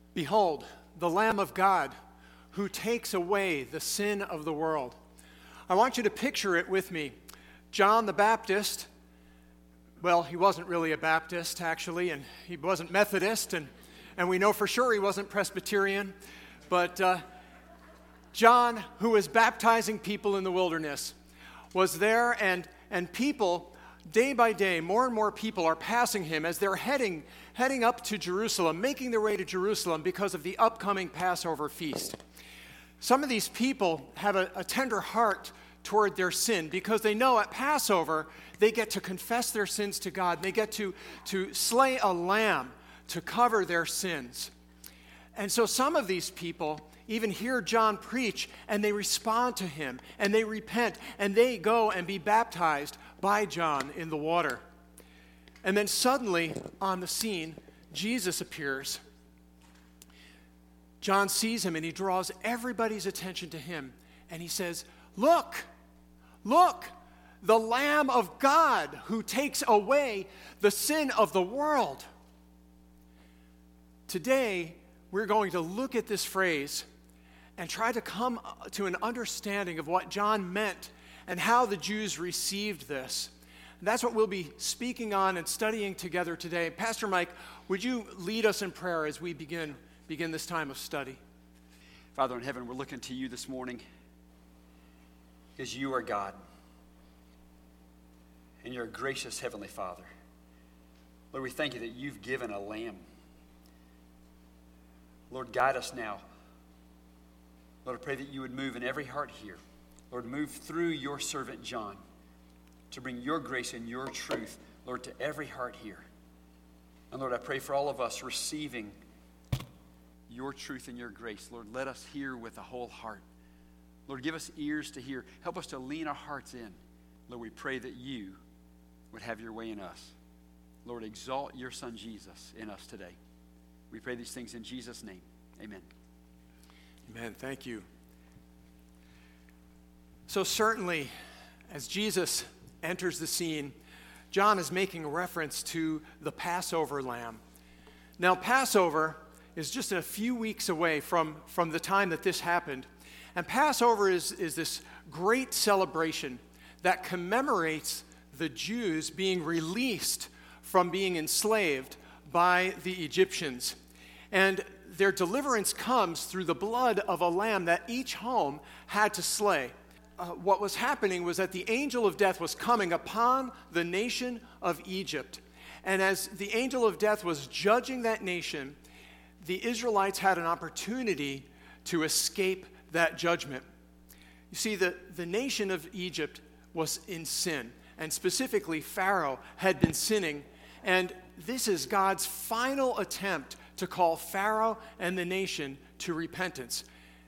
Behold, the Lamb of God who takes away the sin of the world. I want you to picture it with me. John the Baptist, well, he wasn't really a Baptist, actually, and he wasn't Methodist, and we know for sure he wasn't Presbyterian, but John, who was baptizing people in the wilderness, was there, and people, day by day, more and more people are passing him as they're heading up to Jerusalem, making their way to Jerusalem because of the upcoming Passover feast. Some of these people have a tender heart toward their sin because they know at Passover they get to confess their sins to God. They get to slay a lamb to cover their sins. And so some of these people even hear John preach, and they respond to him, and they repent, and they go and be baptized by John in the water. And then suddenly, on the scene, Jesus appears. John sees him, and he draws everybody's attention to him, and he says, Look, the Lamb of God who takes away the sin of the world. Today, we're going to look at this phrase and try to come to an understanding of what John meant and how the Jews received this. And that's what we'll be speaking on and studying together today. Pastor Mike, would you lead us in prayer as we begin this time of study? Father in heaven, we're looking to you this morning because you are God. And you're a gracious Heavenly Father. Lord, we thank you that you've given a lamb. Lord, guide us now. Lord, I pray that you would move in every heart here. Lord, move through your servant John to bring your grace and your truth, Lord, to every heart here. And Lord, I pray for all of us receiving your truth and your grace. Lord, let us hear with a whole heart. Lord, give us ears to hear. Help us to lean our hearts in. Lord, we pray that you would have your way in us. Lord, exalt your Son Jesus in us today. We pray these things in Jesus' name. Amen. Amen. Thank you. So certainly, as Jesus enters the scene, John is making reference to the Passover lamb. Now, Passover is just a few weeks away from the time that this happened. And Passover is this great celebration that commemorates the Jews being released from being enslaved by the Egyptians. And their deliverance comes through the blood of a lamb that each home had to slay. What was happening was that the angel of death was coming upon the nation of Egypt. And as the angel of death was judging that nation, the Israelites had an opportunity to escape that judgment. You see, the nation of Egypt was in sin, and specifically Pharaoh had been sinning, and this is God's final attempt to call Pharaoh and the nation to repentance.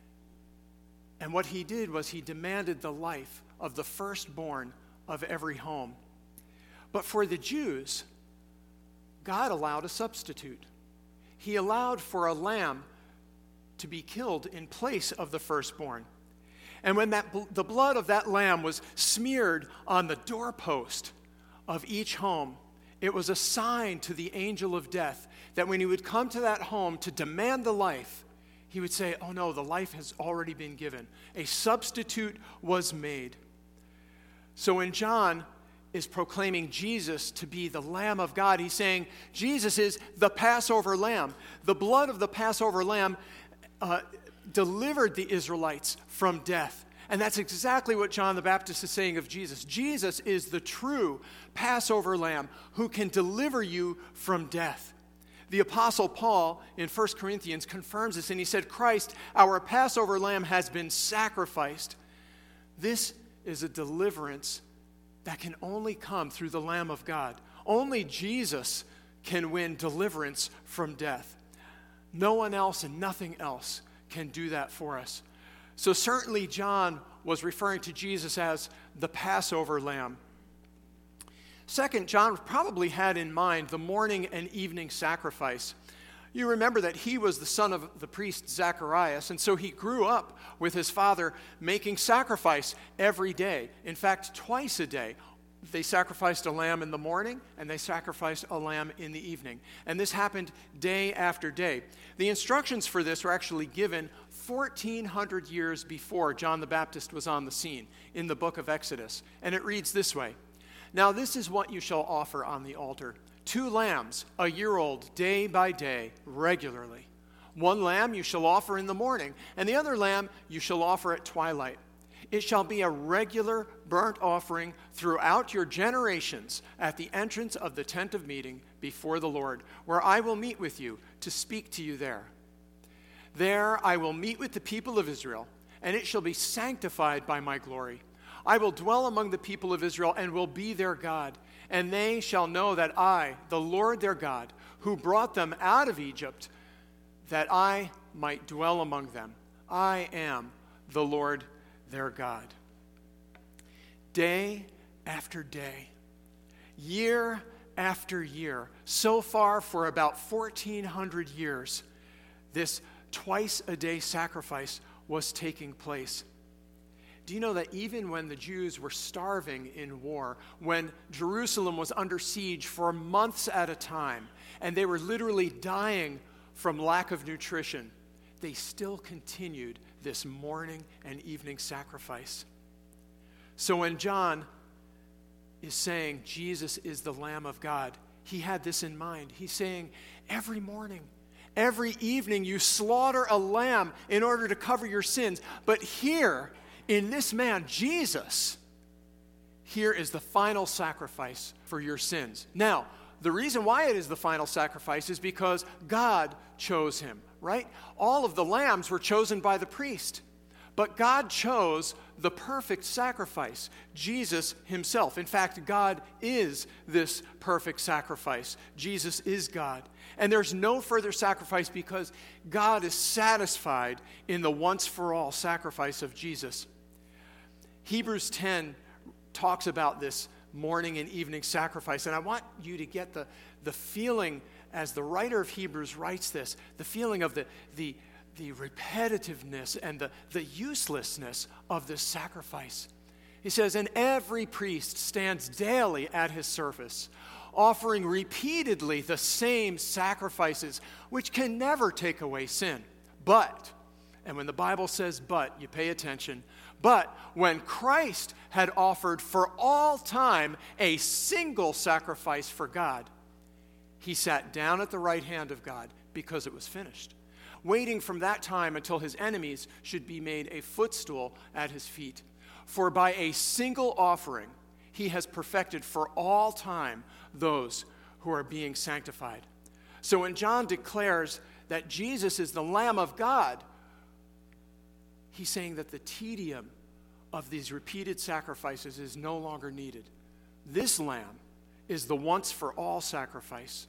And what he did was he demanded the life of the firstborn of every home. But for the Jews, God allowed a substitute. He allowed for a lamb to be killed in place of the firstborn. And when the blood of that lamb was smeared on the doorpost of each home, it was a sign to the angel of death that when he would come to that home to demand the life, he would say, oh no, the life has already been given. A substitute was made. So when John is proclaiming Jesus to be the Lamb of God, he's saying Jesus is the Passover lamb. The blood of the Passover lamb delivered the Israelites from death. And that's exactly what John the Baptist is saying of Jesus. Jesus is the true Passover lamb who can deliver you from death. The Apostle Paul in 1 Corinthians confirms this, and he said, Christ, our Passover lamb, has been sacrificed. This is a deliverance that can only come through the Lamb of God. Only Jesus can win deliverance from death. No one else and nothing else can do that for us. So certainly John was referring to Jesus as the Passover lamb. Second, John probably had in mind the morning and evening sacrifice. You remember that he was the son of the priest Zacharias, and so he grew up with his father making sacrifice every day. In fact, twice a day, They sacrificed a lamb in the morning, and they sacrificed a lamb in the evening. And this happened day after day. The instructions for this were actually given 1,400 years before John the Baptist was on the scene in the book of Exodus. And it reads this way: "Now this is what you shall offer on the altar: 2 lambs, a year old, day by day, regularly. 1 lamb you shall offer in the morning, and the other lamb you shall offer at twilight. It shall be a regular burnt offering throughout your generations at the entrance of the tent of meeting before the Lord, where I will meet with you to speak to you there. There I will meet with the people of Israel, and it shall be sanctified by my glory. I will dwell among the people of Israel and will be their God, and they shall know that I, the Lord their God, who brought them out of Egypt, that I might dwell among them. I am the Lord their God." Day after day, year after year, so far for about 1,400 years, this twice-a-day sacrifice was taking place. Do you know that even when the Jews were starving in war, when Jerusalem was under siege for months at a time, and they were literally dying from lack of nutrition, they still continued this morning and evening sacrifice? So when John is saying Jesus is the Lamb of God, he had this in mind. He's saying every morning, every evening you slaughter a lamb in order to cover your sins. But here, in this man, Jesus, here is the final sacrifice for your sins. Now, the reason why it is the final sacrifice is because God chose him, right? All of the lambs were chosen by the priest, but God chose the perfect sacrifice, Jesus himself. In fact, God is this perfect sacrifice. Jesus is God. And there's no further sacrifice because God is satisfied in the once-for-all sacrifice of Jesus. Hebrews 10 talks about this morning and evening sacrifice. And I want you to get the feeling, as the writer of Hebrews writes this, the feeling of the repetitiveness and the uselessness of this sacrifice. He says, "And every priest stands daily at his service, offering repeatedly the same sacrifices, which can never take away sin. But," and when the Bible says but, you pay attention, "but when Christ had offered for all time a single sacrifice for God, he sat down at the right hand of God because it was finished, waiting from that time until his enemies should be made a footstool at his feet. For by a single offering he has perfected for all time those who are being sanctified." So when John declares that Jesus is the Lamb of God, he's saying that the tedium of these repeated sacrifices is no longer needed. This lamb is the once-for-all sacrifice.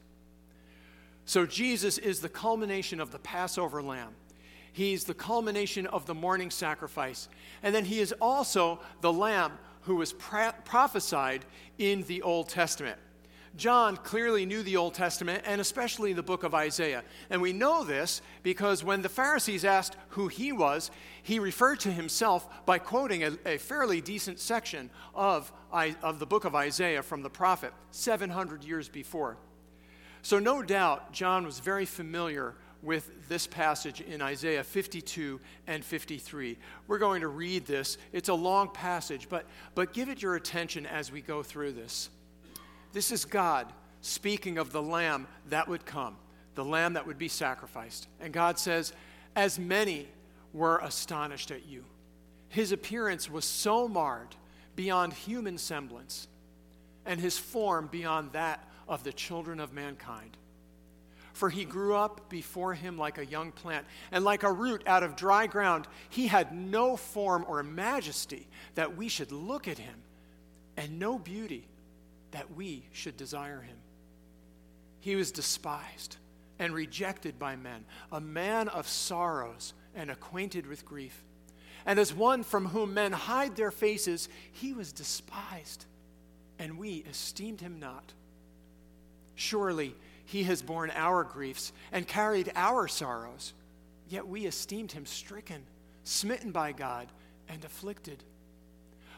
So Jesus is the culmination of the Passover lamb. He's the culmination of the morning sacrifice. And then he is also the lamb who was prophesied in the Old Testament. John clearly knew the Old Testament, and especially the book of Isaiah. And we know this because when the Pharisees asked who he was, he referred to himself by quoting a fairly decent section of the book of Isaiah from the prophet 700 years before. So no doubt John was very familiar with this passage in Isaiah 52 and 53. We're going to read this. It's a long passage, but give it your attention as we go through this. This is God speaking of the lamb that would come, the lamb that would be sacrificed. And God says, "As many were astonished at you. His appearance was so marred beyond human semblance, and his form beyond that of the children of mankind. For he grew up before him like a young plant, and like a root out of dry ground. He had no form or majesty that we should look at him, and no beauty that we should desire him. He was despised and rejected by men, a man of sorrows and acquainted with grief. And as one from whom men hide their faces, he was despised, and we esteemed him not. Surely he has borne our griefs and carried our sorrows, yet we esteemed him stricken, smitten by God, and afflicted.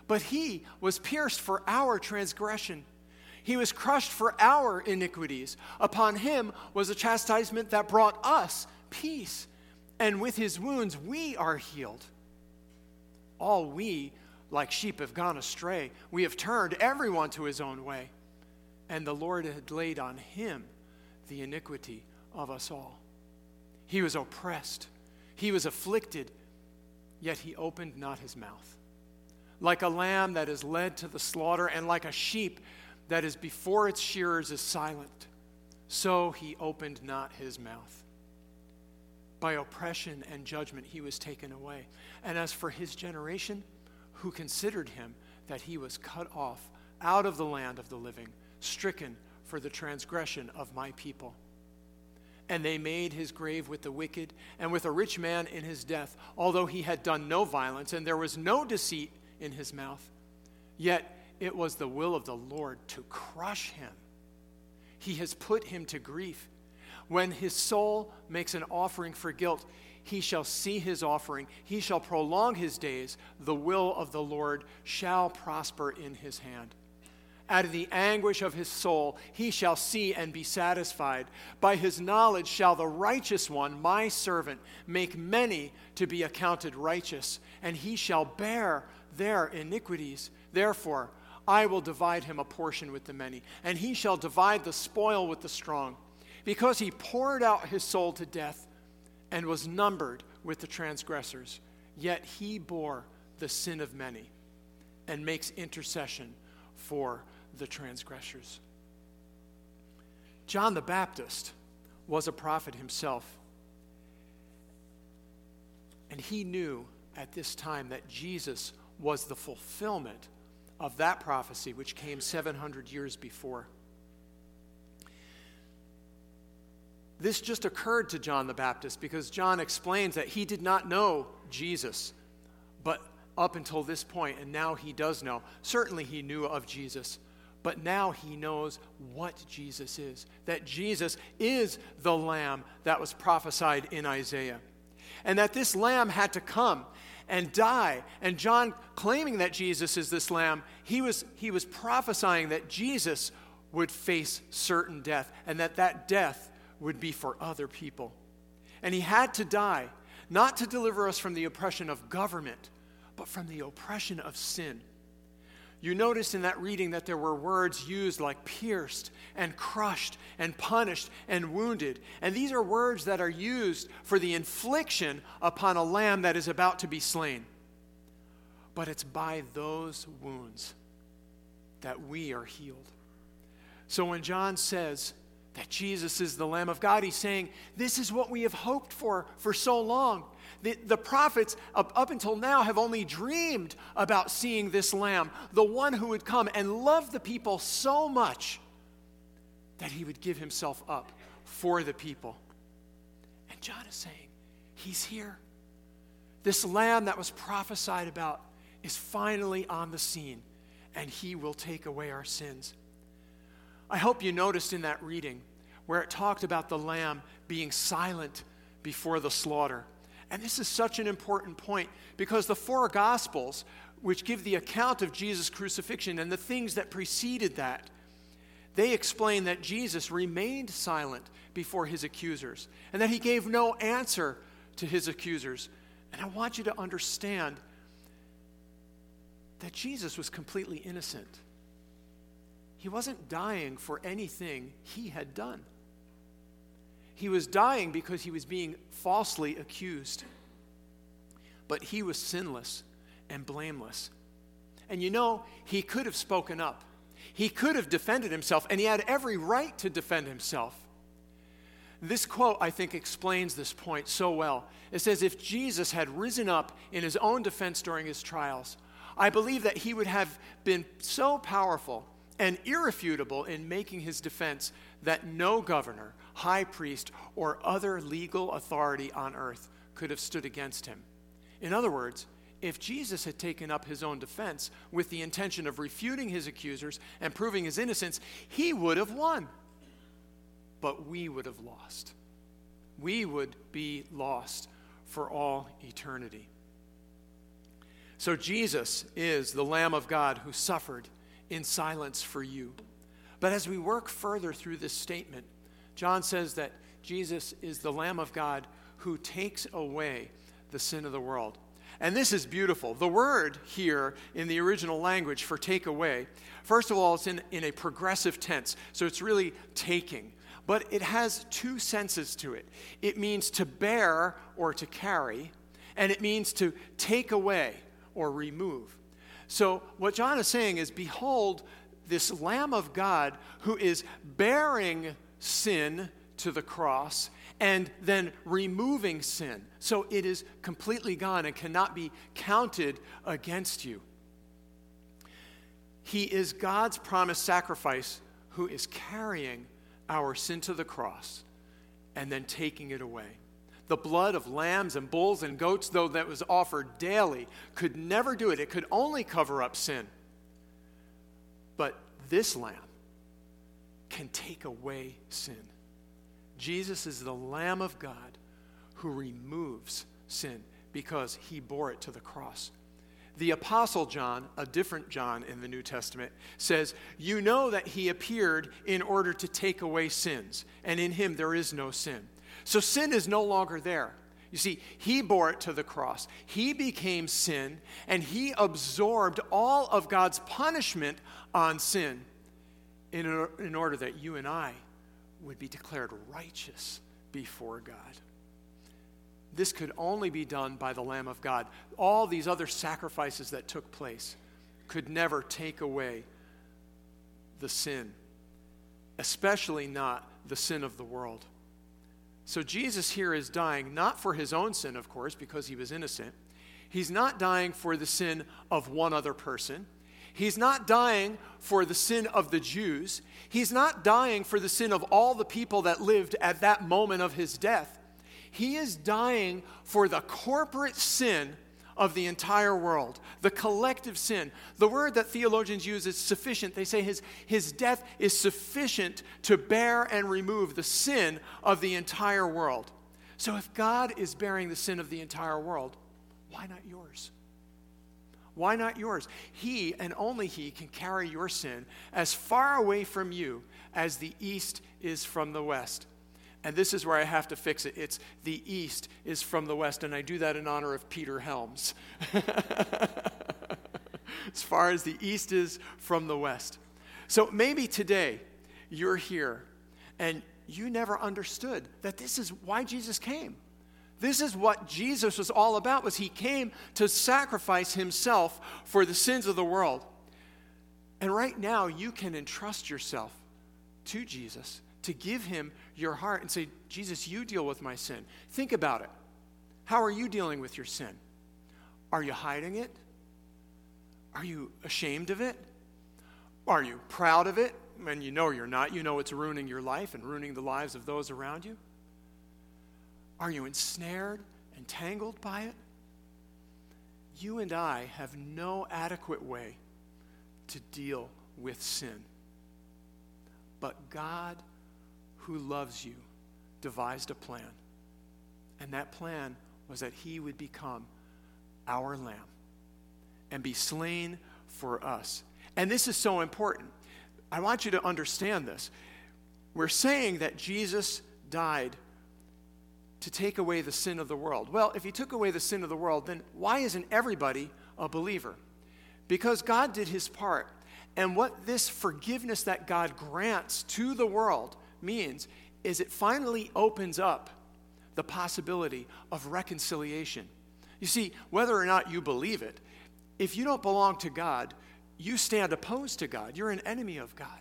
But he was pierced for our transgression. He was crushed for our iniquities. Upon him was a chastisement that brought us peace. And with his wounds we are healed. All we, like sheep, have gone astray. We have turned everyone to his own way. And the Lord had laid on him the iniquity of us all. He was oppressed. He was afflicted, yet he opened not his mouth. Like a lamb that is led to the slaughter, and like a sheep that is before its shearers is silent, so he opened not his mouth. By oppression and judgment he was taken away. And as for his generation, who considered him that he was cut off out of the land of the living, stricken for the transgression of my people. And they made his grave with the wicked and with a rich man in his death, although he had done no violence and there was no deceit in his mouth. Yet it was the will of the Lord to crush him. He has put him to grief. When his soul makes an offering for guilt, he shall see his offering. He shall prolong his days. The will of the Lord shall prosper in his hand. Out of the anguish of his soul he shall see and be satisfied. By his knowledge shall the righteous one, my servant, make many to be accounted righteous, and he shall bear their iniquities. Therefore, I will divide him a portion with the many, and he shall divide the spoil with the strong, because he poured out his soul to death and was numbered with the transgressors. Yet he bore the sin of many and makes intercession for the transgressors. John the Baptist was a prophet himself, and he knew at this time that Jesus was the fulfillment of that prophecy which came 700 years before. This just occurred to John the Baptist because John explains that he did not know Jesus, but up until this point, and now he does know. Certainly he knew of Jesus, but now he knows what Jesus is, that Jesus is the Lamb that was prophesied in Isaiah, and that this Lamb had to come and die. And John, claiming that Jesus is this Lamb, he was prophesying that Jesus would face certain death, and that death would be for other people. And he had to die, not to deliver us from the oppression of government, but from the oppression of sin. You noticed in that reading that there were words used like pierced and crushed and punished and wounded. And these are words that are used for the infliction upon a lamb that is about to be slain. But it's by those wounds that we are healed. So when John says that Jesus is the Lamb of God, he's saying this is what we have hoped for so long. The prophets up until now have only dreamed about seeing this Lamb, the one who would come and love the people so much that he would give himself up for the people. And John is saying, he's here. This Lamb that was prophesied about is finally on the scene, and he will take away our sins. I hope you noticed in that reading where it talked about the Lamb being silent before the slaughter. And this is such an important point because the four Gospels, which give the account of Jesus' crucifixion and the things that preceded that, they explain that Jesus remained silent before his accusers and that he gave no answer to his accusers. And I want you to understand that Jesus was completely innocent. He wasn't dying for anything he had done. He was dying because he was being falsely accused. But he was sinless and blameless. And you know, he could have spoken up. He could have defended himself, and he had every right to defend himself. This quote, I think, explains this point so well. It says, if Jesus had risen up in his own defense during his trials, I believe that he would have been so powerful and irrefutable in making his defense that no governor, high priest, or other legal authority on earth could have stood against him. In other words, if Jesus had taken up his own defense with the intention of refuting his accusers and proving his innocence, he would have won. But we would have lost. We would be lost for all eternity. So Jesus is the Lamb of God who suffered in silence for you. But as we work further through this statement, John says that Jesus is the Lamb of God who takes away the sin of the world. And this is beautiful. The word here in the original language for take away, first of all, it's in a progressive tense. So it's really taking. But it has two senses to it. It means to bear or to carry, and it means to take away or remove. So what John is saying is, behold, this Lamb of God who is bearing sin to the cross and then removing sin. So it is completely gone and cannot be counted against you. He is God's promised sacrifice who is carrying our sin to the cross and then taking it away. The blood of lambs and bulls and goats, though that was offered daily, could never do it. It could only cover up sin. But this lamb can take away sin. Jesus is the Lamb of God who removes sin because he bore it to the cross. The Apostle John, a different John in the New Testament, says, you know that he appeared in order to take away sins, and in him there is no sin. So sin is no longer there. You see, he bore it to the cross. He became sin, and he absorbed all of God's punishment on sin in order that you and I would be declared righteous before God. This could only be done by the Lamb of God. All these other sacrifices that took place could never take away the sin, especially not the sin of the world. So Jesus here is dying not for his own sin, of course, because he was innocent. He's not dying for the sin of one other person. He's not dying for the sin of the Jews. He's not dying for the sin of all the people that lived at that moment of his death. He is dying for the corporate sin of the entire world, the collective sin. The word that theologians use is sufficient. They say his death is sufficient to bear and remove the sin of the entire world. So if God is bearing the sin of the entire world, why not yours? Why not yours? He and only he can carry your sin as far away from you as the east is from the west. And this is where I have to fix it. It's the east is from the west, and I do that in honor of Peter Helms. As far as the east is from the west. So maybe today you're here and you never understood that this is why Jesus came. This is what Jesus was all about, was he came to sacrifice himself for the sins of the world. And right now you can entrust yourself to Jesus, to give him your heart and say, Jesus, you deal with my sin. Think about it. How are you dealing with your sin? Are you hiding it? Are you ashamed of it? Are you proud of it? And you know you're not. You know it's ruining your life and ruining the lives of those around you. Are you ensnared and tangled by it? You and I have no adequate way to deal with sin. But God, who loves you, devised a plan. And that plan was that he would become our lamb and be slain for us. And this is so important. I want you to understand this. We're saying that Jesus died to take away the sin of the world. Well, if he took away the sin of the world, then why isn't everybody a believer? Because God did his part. And what this forgiveness that God grants to the world means is it finally opens up the possibility of reconciliation. You see, whether or not you believe it, if you don't belong to God, you stand opposed to God. You're an enemy of God.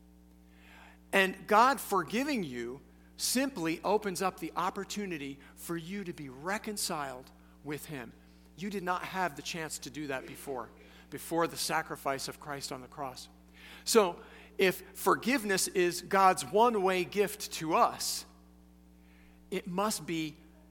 And God forgiving you simply opens up the opportunity for you to be reconciled with him. You did not have the chance to do that before the sacrifice of Christ on the cross. So, if forgiveness is God's one-way gift to us, it must be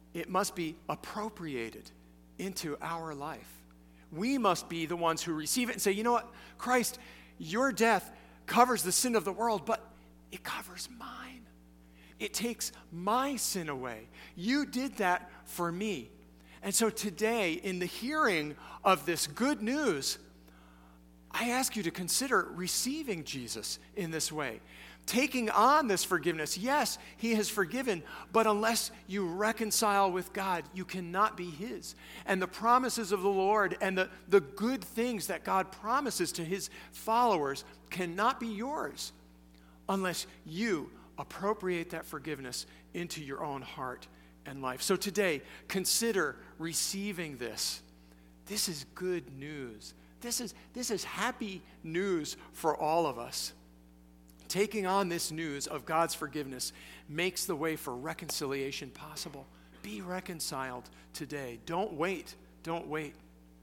appropriated into our life. We must be the ones who receive it and say, you know what, Christ, your death covers the sin of the world, but it covers mine. It takes my sin away. You did that for me. And so today, in the hearing of this good news, I ask you to consider receiving Jesus in this way. Taking on this forgiveness. Yes, he has forgiven, but unless you reconcile with God, you cannot be his. And the promises of the Lord and the good things that God promises to his followers cannot be yours unless you appropriate that forgiveness into your own heart and life. So today, consider receiving this. This is good news. This is happy news for all of us. Taking on this news of God's forgiveness makes the way for reconciliation possible. Be reconciled today. Don't wait. Don't wait.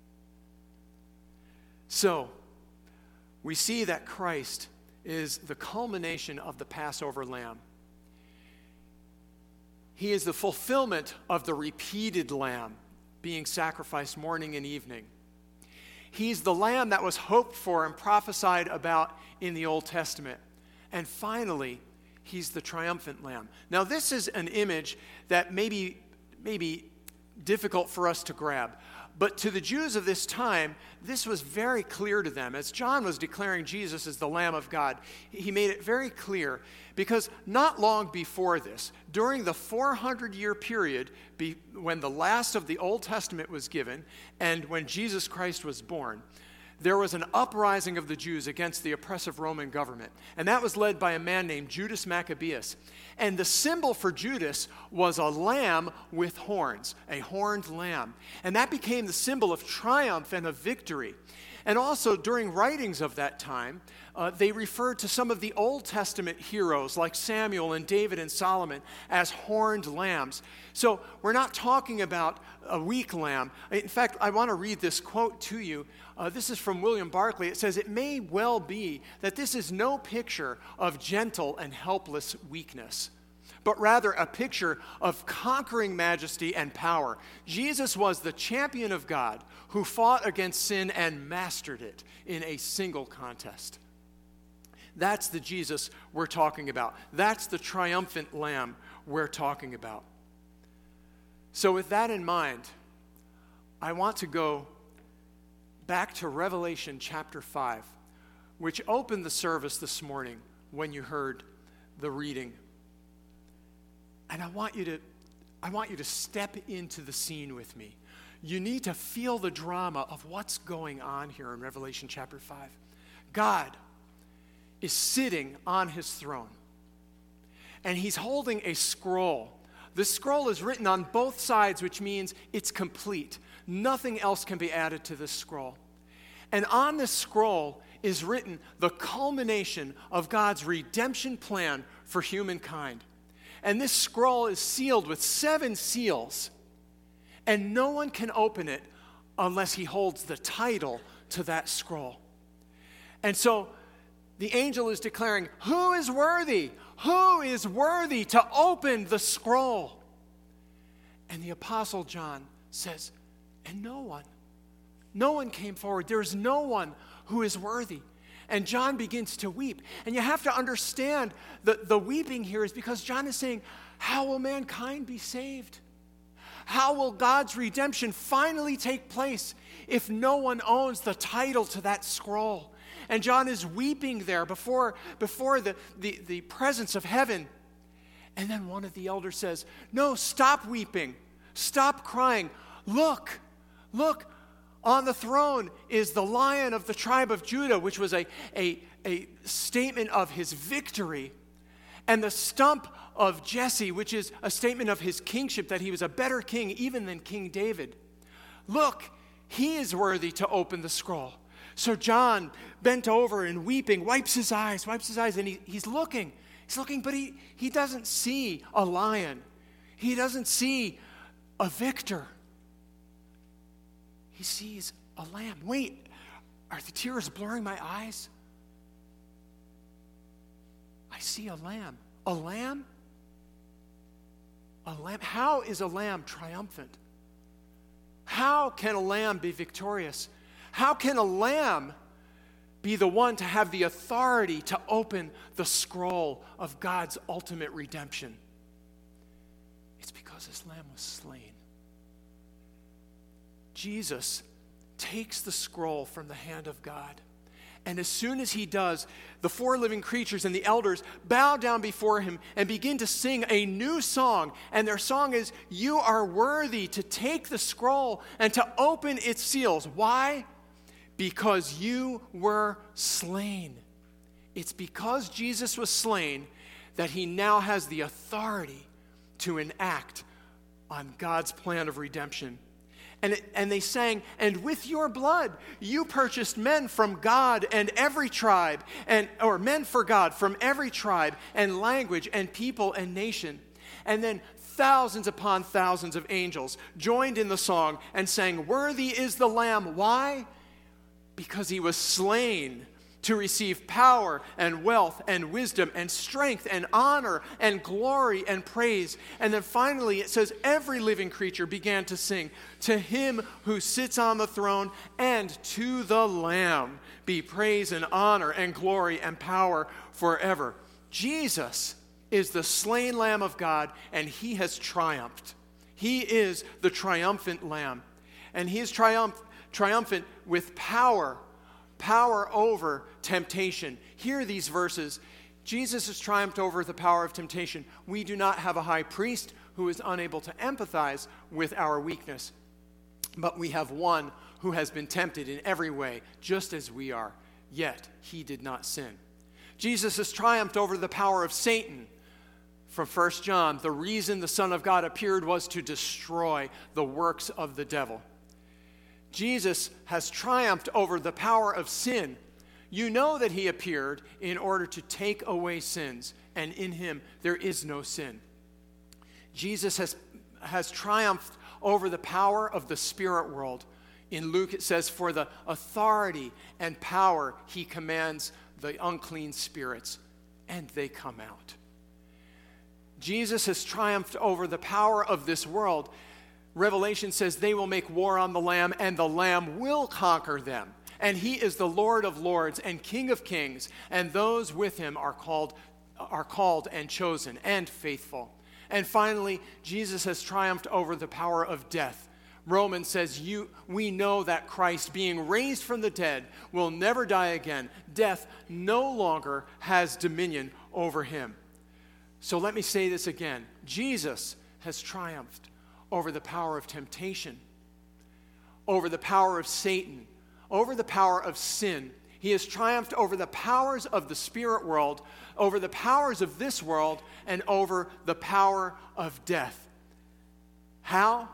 So, we see that Christ is the culmination of the Passover lamb. He is the fulfillment of the repeated lamb being sacrificed morning and evening. He's the lamb that was hoped for and prophesied about in the Old Testament. And finally, he's the triumphant lamb. Now, this is an image that may be difficult for us to grab. But to the Jews of this time, this was very clear to them. As John was declaring Jesus as the Lamb of God, he made it very clear because not long before this, during the 400-year period when the last of the Old Testament was given and when Jesus Christ was born, there was an uprising of the Jews against the oppressive Roman government. And that was led by a man named Judas Maccabeus. And the symbol for Judas was a lamb with horns, a horned lamb. And that became the symbol of triumph and of victory. And also during writings of that time, they referred to some of the Old Testament heroes like Samuel and David and Solomon as horned lambs. So we're not talking about a weak lamb. In fact, I want to read this quote to you. This is from William Barclay. It says, "It may well be that this is no picture of gentle and helpless weakness, but rather a picture of conquering majesty and power. Jesus was the champion of God who fought against sin and mastered it in a single contest." That's the Jesus we're talking about. That's the triumphant lamb we're talking about. So with that in mind, I want to go back to Revelation chapter 5, which opened the service this morning when you heard the reading. And I want you to step into the scene with me. You need to feel the drama of what's going on here in Revelation chapter 5. God is sitting on his throne, and he's holding a scroll. The scroll is written on both sides, which means it's complete. Nothing else can be added to this scroll. And on this scroll is written the culmination of God's redemption plan for humankind. And this scroll is sealed with 7 seals. And no one can open it unless he holds the title to that scroll. And so the angel is declaring, who is worthy? Who is worthy to open the scroll? And the Apostle John says, and no one. No one came forward. There is no one who is worthy. And John begins to weep. And you have to understand that the weeping here is because John is saying, how will mankind be saved? How will God's redemption finally take place if no one owns the title to that scroll? And John is weeping there before the presence of heaven. And then one of the elders says, no, stop weeping. Stop crying. Look, on the throne is the Lion of the tribe of Judah, which was a statement of his victory, and the stump of Jesse, which is a statement of his kingship, that he was a better king even than King David. Look, he is worthy to open the scroll. So John, bent over and weeping, wipes his eyes, and he's looking. He's looking, but he doesn't see a lion. He doesn't see a victor. He sees a lamb. Wait, are the tears blurring my eyes? I see a lamb. A lamb? A lamb. How is a lamb triumphant? How can a lamb be victorious? How can a lamb be the one to have the authority to open the scroll of God's ultimate redemption? It's because this lamb was slain. Jesus takes the scroll from the hand of God. And as soon as he does, the four living creatures and the elders bow down before him and begin to sing a new song. And their song is, "You are worthy to take the scroll and to open its seals." Why? Because you were slain. It's because Jesus was slain that he now has the authority to enact on God's plan of redemption. And they sang, "And with your blood you purchased men from God and every tribe, or men for God from every tribe and language and people and nation." And then thousands upon thousands of angels joined in the song and sang, "Worthy is the Lamb." Why? Because he was slain to receive power and wealth and wisdom and strength and honor and glory and praise. And then finally it says every living creature began to sing, "To him who sits on the throne and to the Lamb be praise and honor and glory and power forever." Jesus is the slain Lamb of God, and he has triumphed. He is the triumphant Lamb. And he is triumphant with power over temptation. Hear these verses. Jesus has triumphed over the power of temptation. We do not have a high priest who is unable to empathize with our weakness, but we have one who has been tempted in every way, just as we are, yet he did not sin. Jesus has triumphed over the power of Satan. From 1 John, the reason the Son of God appeared was to destroy the works of the devil. Jesus has triumphed over the power of sin. You know that he appeared in order to take away sins, and in him there is no sin. Jesus has triumphed over the power of the spirit world. In Luke it says, "For the authority and power he commands the unclean spirits, and they come out." Jesus has triumphed over the power of this world. Revelation says they will make war on the Lamb, and the Lamb will conquer them. And he is the Lord of lords and King of kings, and those with him are called and chosen and faithful. And finally, Jesus has triumphed over the power of death. Romans says, we know that Christ, being raised from the dead, will never die again. Death no longer has dominion over him. So let me say this again. Jesus has triumphed over the power of temptation, over the power of Satan, over the power of sin. He has triumphed over the powers of the spirit world, over the powers of this world, and over the power of death. How?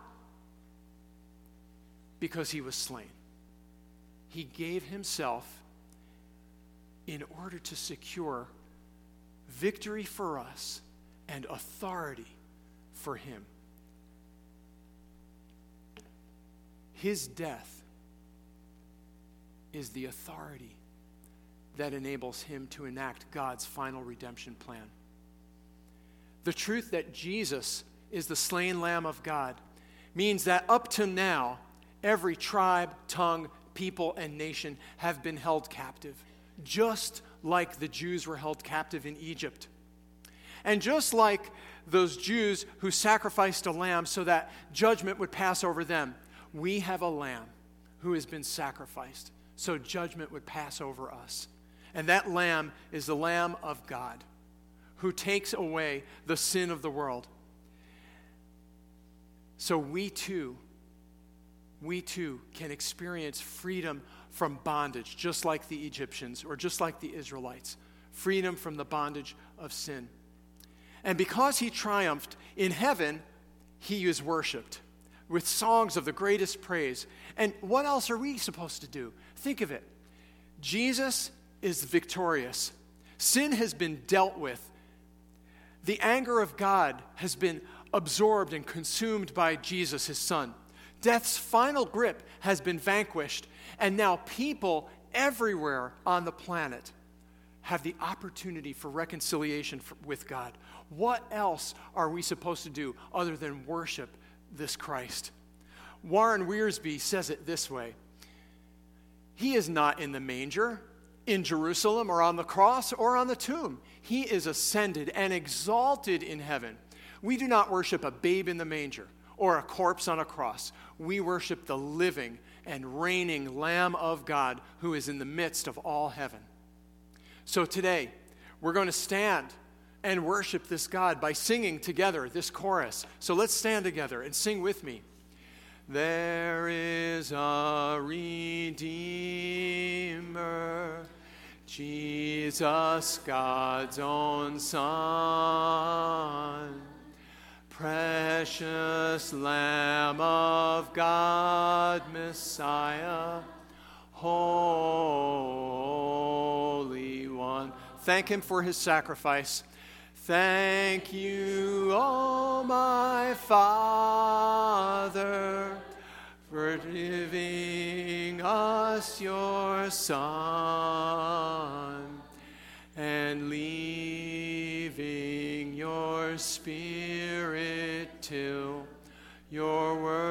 Because he was slain. He gave himself in order to secure victory for us and authority for him. His death is the authority that enables him to enact God's final redemption plan. The truth that Jesus is the slain Lamb of God means that up to now, every tribe, tongue, people, and nation have been held captive, just like the Jews were held captive in Egypt. And just like those Jews who sacrificed a lamb so that judgment would pass over them, we have a lamb who has been sacrificed so judgment would pass over us. And that lamb is the Lamb of God who takes away the sin of the world. So we too can experience freedom from bondage, just like the Egyptians or just like the Israelites. Freedom from the bondage of sin. And because he triumphed in heaven, he is worshiped with songs of the greatest praise. And what else are we supposed to do? Think of it. Jesus is victorious. Sin has been dealt with. The anger of God has been absorbed and consumed by Jesus, his Son. Death's final grip has been vanquished, and now people everywhere on the planet have the opportunity for reconciliation with God. What else are we supposed to do other than worship this Christ? Warren Wiersbe says it this way: he is not in the manger, in Jerusalem, or on the cross, or on the tomb. He is ascended and exalted in heaven. We do not worship a babe in the manger or a corpse on a cross. We worship the living and reigning Lamb of God who is in the midst of all heaven. So today, we're going to stand and worship this God by singing together this chorus. So let's stand together and sing with me. There is a Redeemer, Jesus, God's own Son, precious Lamb of God, Messiah, Holy One. Thank him for his sacrifice. Thank you, O my Father, for giving us your Son and leaving your Spirit till your word